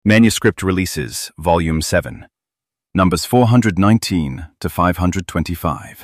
Manuscript Releases, Volume 7, numbers 419 to 525.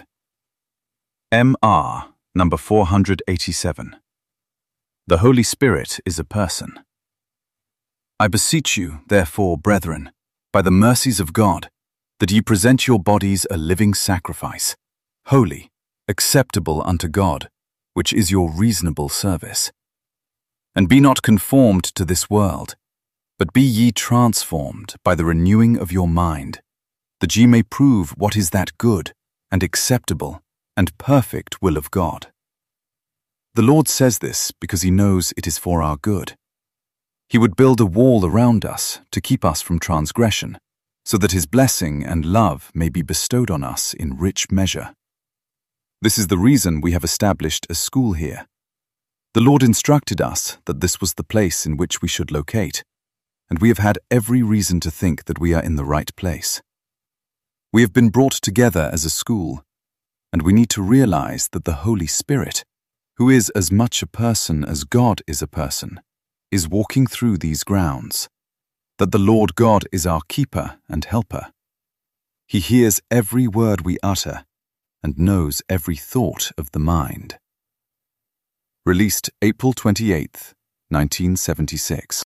M.R., number 487. The Holy Spirit is a person. I beseech you, therefore, brethren, by the mercies of God, that ye present your bodies a living sacrifice, holy, acceptable unto God, which is your reasonable service. And be not conformed to this world, but be ye transformed by the renewing of your mind, that ye may prove what is that good and acceptable and perfect will of God. The Lord says this because he knows it is for our good. He would build a wall around us to keep us from transgression, so that his blessing and love may be bestowed on us in rich measure. This is the reason we have established a school here. The Lord instructed us that this was the place in which we should locate, and we have had every reason to think that we are in the right place. We have been brought together as a school, and we need to realize that the Holy Spirit, who is as much a person as God is a person, is walking through these grounds, that the Lord God is our keeper and helper. He hears every word we utter and knows every thought of the mind. Released April 28, 1976.